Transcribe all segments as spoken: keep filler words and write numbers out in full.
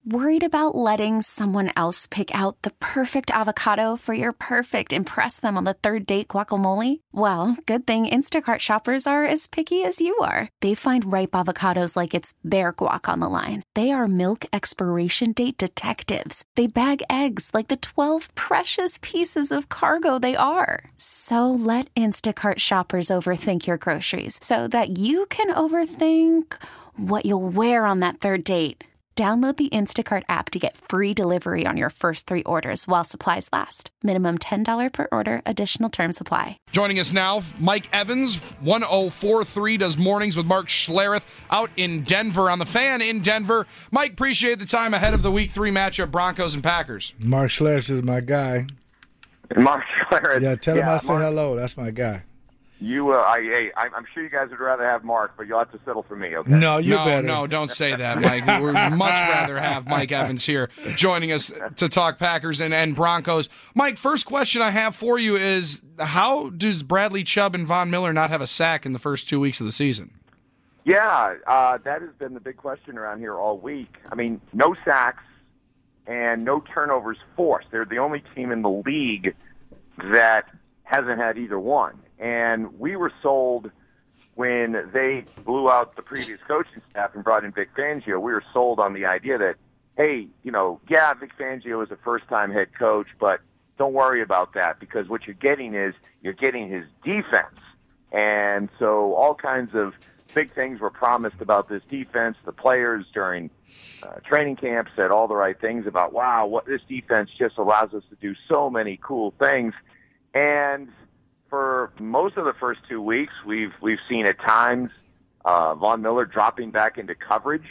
Worried about letting someone else pick out the perfect avocado for your perfect impress them on the third date guacamole? Well, good thing Instacart shoppers are as picky as you are. They find ripe avocados like it's their guac on the line. They are milk expiration date detectives. They bag eggs like the twelve precious pieces of cargo they are. So let Instacart shoppers overthink your groceries so that you can overthink what you'll wear on that third date. Download the Instacart app to get free delivery on your first three orders while supplies last. Minimum ten dollars per order. Additional terms apply. Joining us now, Mike Evans, one oh four point three, does mornings with Mark Schlereth out in Denver on the Fan in Denver. Mike, appreciate the time ahead of the Week three matchup, Broncos and Packers. Mark Schlereth is my guy. Mark Schlereth. Yeah, tell him yeah, I say Mark, hello. That's my guy. You, uh, I, I, I'm sure you guys would rather have Mark, but you'll have to settle for me, okay? No, you no, better. No, don't say that, Mike. We would much rather have Mike Evans here joining us to talk Packers and, and Broncos. Mike, first question I have for you is, how does Bradley Chubb and Von Miller not have a sack in the first two weeks of the season? Yeah, uh, that has been the big question around here all week. I mean, no sacks and no turnovers forced. They're the only team in the league that hasn't had either one. And we were sold when they blew out the previous coaching staff and brought in Vic Fangio. We were sold on the idea that, hey, you know, yeah, Vic Fangio is a first-time head coach, but don't worry about that because what you're getting is you're getting his defense. And so all kinds of big things were promised about this defense. The players during uh, training camp said all the right things about, wow, what this defense just allows us to do so many cool things. And for most of the first two weeks, we've we've seen at times uh, Von Miller dropping back into coverage,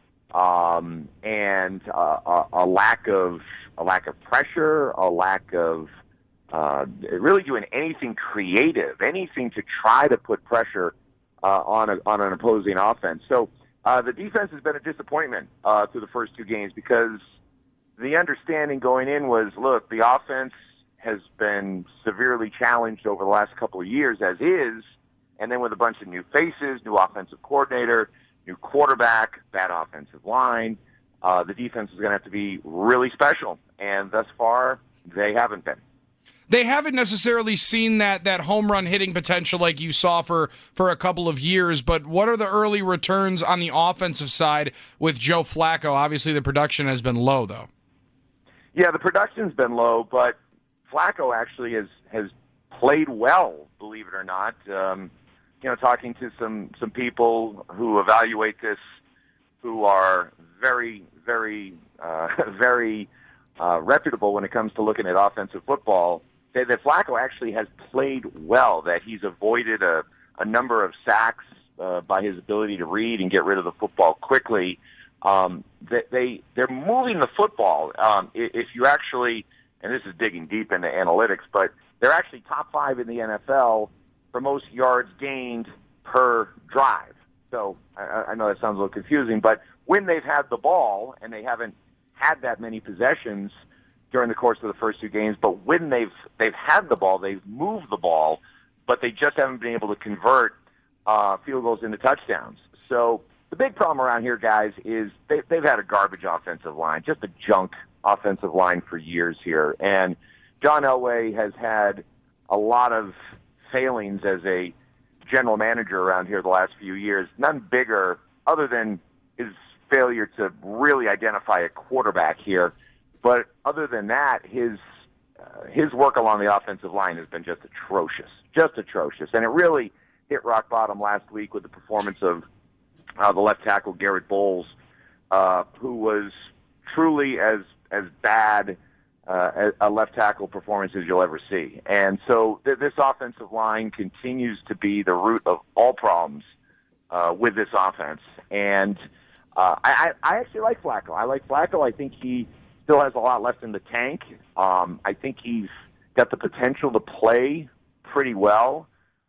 um, and uh, a, a lack of a lack of pressure, a lack of uh, really doing anything creative, anything to try to put pressure uh, on a, on an opposing offense. So uh, the defense has been a disappointment uh, through the first two games because the understanding going in was, look, the offense has been severely challenged over the last couple of years as is, and then with a bunch of new faces, new offensive coordinator, new quarterback, bad offensive line, uh, the defense is going to have to be really special, and thus far, they haven't been. They haven't necessarily seen that that home run hitting potential like you saw for, for a couple of years, but what are the early returns on the offensive side with Joe Flacco? Obviously, the production has been low, though. Yeah, the production's been low, but Flacco actually has, has played well, believe it or not. Um, you know, talking to some, some people who evaluate this, who are very, very, uh, very uh, reputable when it comes to looking at offensive football, say that Flacco actually has played well, that he's avoided a, a number of sacks uh, by his ability to read and get rid of the football quickly. Um, they, they, they're moving the football. Um, if you actually... and this is digging deep into analytics, but they're actually top five in the N F L for most yards gained per drive. So I, I know that sounds a little confusing, but when they've had the ball, and they haven't had that many possessions during the course of the first two games, but when they've they've had the ball, they've moved the ball, but they just haven't been able to convert uh, field goals into touchdowns. So the big problem around here, guys, is they, they've had a garbage offensive line, just a junk offensive line for years here. And John Elway has had a lot of failings as a general manager around here the last few years, none bigger other than his failure to really identify a quarterback here. But other than that, his uh, his work along the offensive line has been just atrocious, just atrocious. And it really hit rock bottom last week with the performance of uh, the left tackle, Garrett Bowles, uh, who was truly as as bad uh, a left tackle performance as you'll ever see. And so th- this offensive line continues to be the root of all problems uh, with this offense. And uh, I, I actually like Flacco. I like Flacco. I think he still has a lot left in the tank. Um, I think he's got the potential to play pretty well.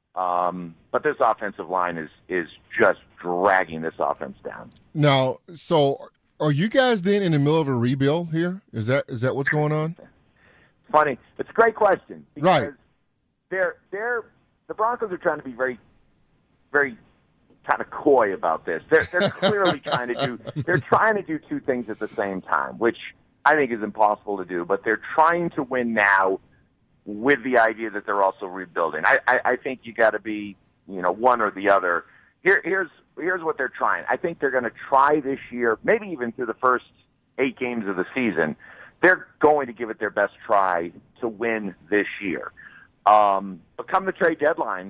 Um, but this offensive line is, is just dragging this offense down. Now, so are you guys then in the middle of a rebuild here? Is that is that what's going on? Funny. It's a great question. Because right. They're, they're, the Broncos are trying to be very, very kind of coy about this. They're they're clearly trying to do they're trying to do two things at the same time, which I think is impossible to do. But they're trying to win now with the idea that they're also rebuilding. I I, I think you got to be you know one or the other. Here here's here's what they're trying. I think they're going to try this year, maybe even through the first eight games of the season. They're going to give it their best try to win this year. Um, but come the trade deadline.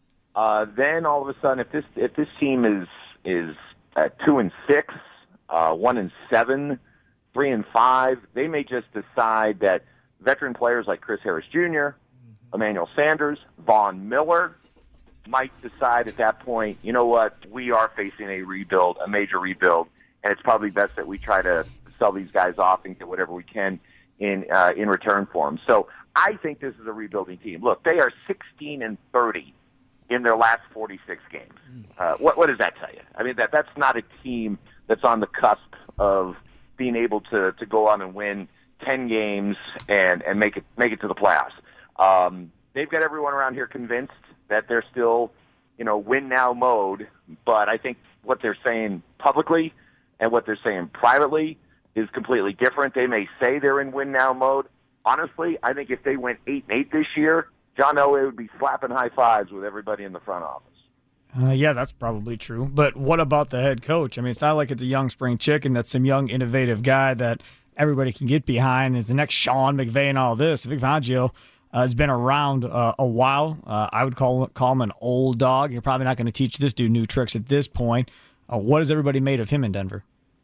Uh, then all of a sudden, if this if this team is is at two and six, uh, one and seven, three and five, they may just decide that veteran players like Chris Harris Junior, Emmanuel Sanders, Von Miller might decide at that point, you know what, we are facing a rebuild, a major rebuild, and it's probably best that we try to sell these guys off and get whatever we can in uh, in return for them. So I think this is a rebuilding team. Look, they are sixteen and thirty. In their last forty-six games. Uh, what, what does that tell you? I mean, that that's not a team that's on the cusp of being able to, to go on and win ten games and, and make it make it to the playoffs. Um, they've got everyone around here convinced that they're still, you know, win now mode. But I think what they're saying publicly and what they're saying privately is completely different. They may say they're in win now mode. Honestly, I think if they went eight and eight this year, John Elway would be slapping high fives with everybody in the front office. Uh, yeah, that's probably true. But what about the head coach? I mean, it's not like it's a young spring chicken. That's some young, innovative guy that everybody can get behind. Is the next Sean McVay and all this. Vic Fangio uh, has been around uh, a while. Uh, I would call call him an old dog. You're probably not going to teach this dude new tricks at this point. Uh, what has everybody made of him in Denver?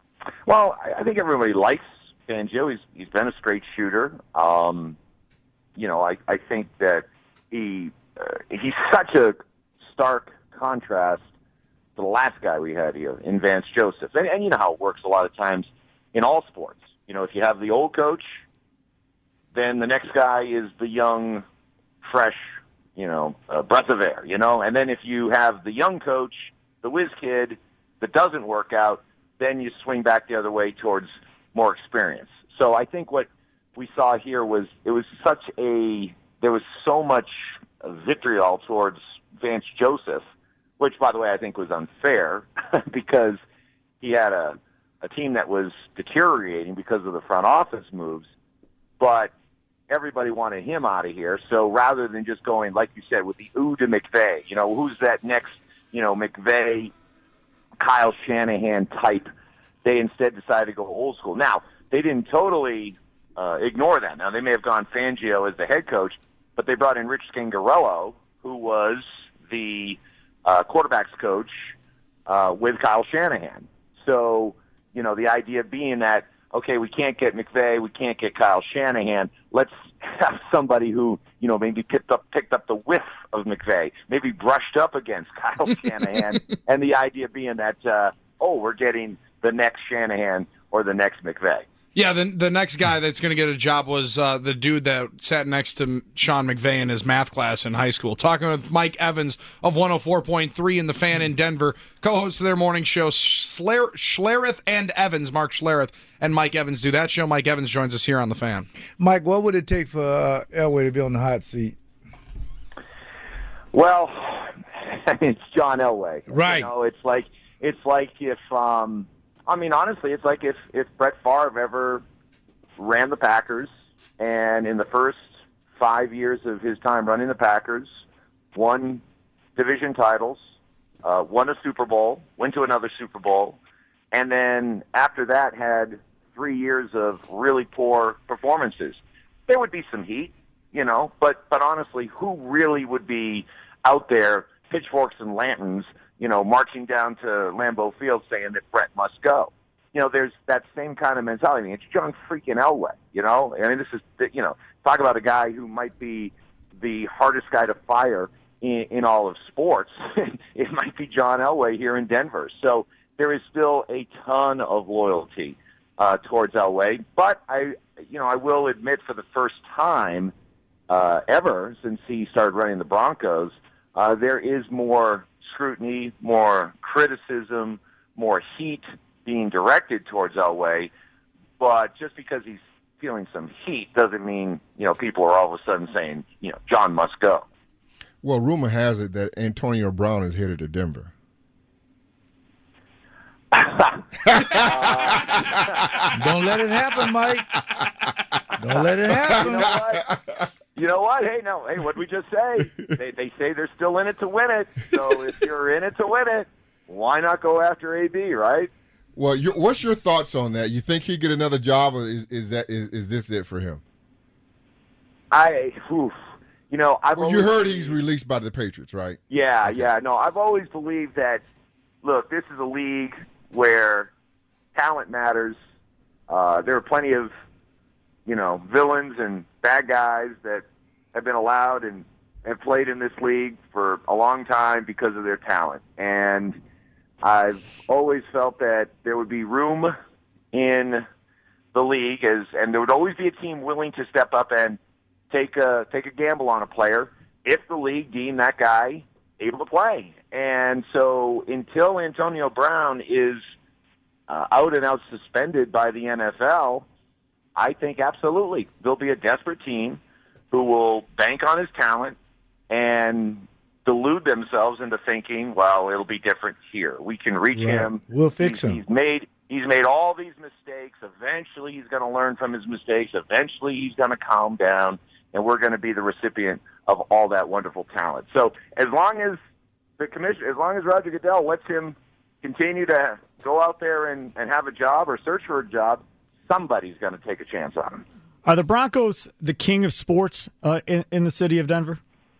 Well, I think everybody likes Fangio. He's he's been a straight shooter. Um, you know, I I think that. He uh, he's such a stark contrast to the last guy we had here in Vance Joseph. And, and you know how it works a lot of times in all sports. You know, if you have the old coach, then the next guy is the young, fresh, you know, uh, breath of air, you know. And then if you have the young coach, the whiz kid, that doesn't work out, then you swing back the other way towards more experience. So I think what we saw here was it was such a there was so much vitriol towards Vance Joseph, which, by the way, I think was unfair because he had a, a team that was deteriorating because of the front office moves, but everybody wanted him out of here. So rather than just going, like you said, with the ooh to McVay, you know, who's that next, you know, McVay, Kyle Shanahan type, they instead decided to go old school. Now, they didn't totally uh, ignore that. Now, they may have gone Fangio as the head coach, but they brought in Rich Scangarello, who was the uh, quarterback's coach uh, with Kyle Shanahan. So, you know, the idea being that, okay, we can't get McVay, we can't get Kyle Shanahan. Let's have somebody who, you know, maybe picked up picked up the whiff of McVay, maybe brushed up against Kyle Shanahan, and the idea being that, uh, oh, we're getting the next Shanahan or the next McVay. Yeah, the the next guy that's going to get a job was uh, the dude that sat next to Sean McVay in his math class in high school. Talking with Mike Evans of one oh four point three in The Fan in Denver, co-hosts of their morning show, Schler- Schlereth and Evans, Mark Schlereth and Mike Evans do that show. Mike Evans joins us here on The Fan. Mike, what would it take for uh, Elway to be on the hot seat? Well, it's John Elway. Right. You know, it's like it's like if um, I mean, honestly, it's like if, if Brett Favre ever ran the Packers and in the first five years of his time running the Packers, won division titles, uh, won a Super Bowl, went to another Super Bowl, and then after that had three years of really poor performances. There would be some heat, you know, but, but honestly, who really would be out there, pitchforks and lanterns, you know, marching down to Lambeau Field saying that Brett must go? You know, there's that same kind of mentality. It's John freaking Elway, you know? I mean, this is, you know, talk about a guy who might be the hardest guy to fire in, in all of sports. It might be John Elway here in Denver. So there is still a ton of loyalty uh, towards Elway. But I, you know, I will admit for the first time uh, ever since he started running the Broncos, uh, there is more scrutiny, more criticism, more heat being directed towards Elway. But just because he's feeling some heat doesn't mean, you know, people are all of a sudden saying, you know, John must go. Well, rumor has it that Antonio Brown is headed to Denver. uh, Don't let it happen, Mike. Don't let it happen. You know what? You know what? Hey, no. Hey, what'd we just say? They, they say they're still in it to win it. So if you're in it to win it, why not go after A B, right? Well, your, what's your thoughts on that? You think he'd get another job, or is, is that is, is this it for him? I, oof, you know, I've Well, you always heard believed, he's released by the Patriots, right? Yeah, yeah. No, I've always believed that, look, this is a league where talent matters. Uh, there are plenty of, you know, villains and bad guys that have been allowed and have played in this league for a long time because of their talent. And I've always felt that there would be room in the league, as and there would always be a team willing to step up and take a take a gamble on a player if the league deemed that guy able to play. And so until Antonio Brown is uh, out and out suspended by the N F L, I think absolutely there'll be a desperate team who will bank on his talent and delude themselves into thinking, well, it'll be different here. We can reach Right. him. We'll fix he's, him. He's made he's made all these mistakes. Eventually, he's going to learn from his mistakes. Eventually, he's going to calm down, and we're going to be the recipient of all that wonderful talent. So, as long as the commission, as long as Roger Goodell lets him continue to go out there and, and have a job or search for a job, somebody's going to take a chance on him. Are the Broncos the king of sports uh, in, in the city of Denver?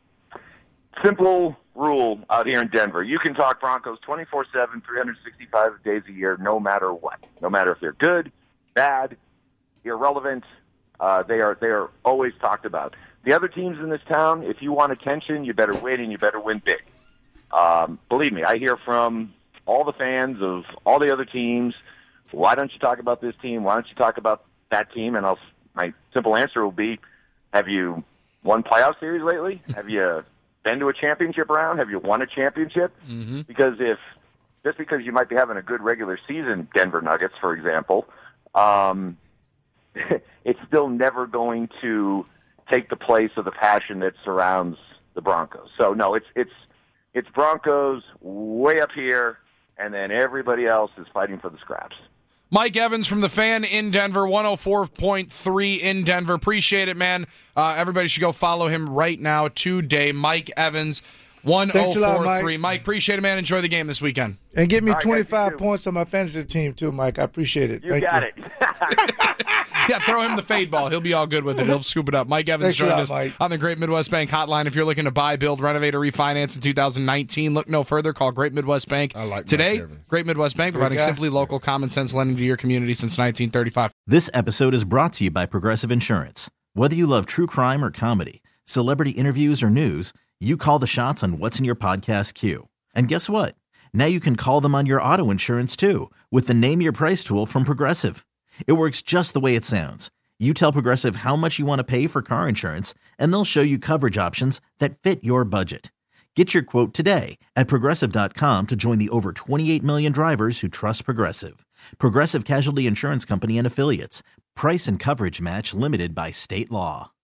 Simple rule out here in Denver. You can talk Broncos twenty-four seven, three hundred sixty-five days a year, no matter what. No matter if they're good, bad, irrelevant, uh, they are they are always talked about. The other teams in this town, if you want attention, you better win, and you better win big. Um, believe me, I hear from all the fans of all the other teams, why don't you talk about this team? Why don't you talk about that team? And I'll, my simple answer will be, have you won playoff series lately? Have you been to a championship round? Have you won a championship? Mm-hmm. Because if just because you might be having a good regular season, Denver Nuggets, for example, um, it's still never going to take the place of the passion that surrounds the Broncos. So no, it's it's it's Broncos way up here, and then everybody else is fighting for the scraps. Mike Evans from The Fan in Denver, one oh four point three in Denver. Appreciate it, man. Uh, everybody should go follow him right now today. Mike Evans, one oh four point three. Mike, appreciate it, man. Enjoy the game this weekend. And give me All right, twenty-five guys, points on my fantasy team, too, Mike. I appreciate it. You Thank got you. it. Yeah, throw him the fade ball. He'll be all good with it. He'll scoop it up. Mike Evans Thanks a joined lot, us Mike. on the Great Midwest Bank hotline. If you're looking to buy, build, renovate, or refinance in two thousand nineteen, look no further. Call Great Midwest Bank I like Mike today. Evans. Great Midwest Bank, providing guy. simply local, common sense lending to your community since nineteen thirty-five. This episode is brought to you by Progressive Insurance. Whether you love true crime or comedy, celebrity interviews or news, you call the shots on what's in your podcast queue. And guess what? Now you can call them on your auto insurance too with the Name Your Price tool from Progressive. It works just the way it sounds. You tell Progressive how much you want to pay for car insurance, and they'll show you coverage options that fit your budget. Get your quote today at Progressive dot com to join the over twenty-eight million drivers who trust Progressive. Progressive Casualty Insurance Company and Affiliates. Price and coverage match limited by state law.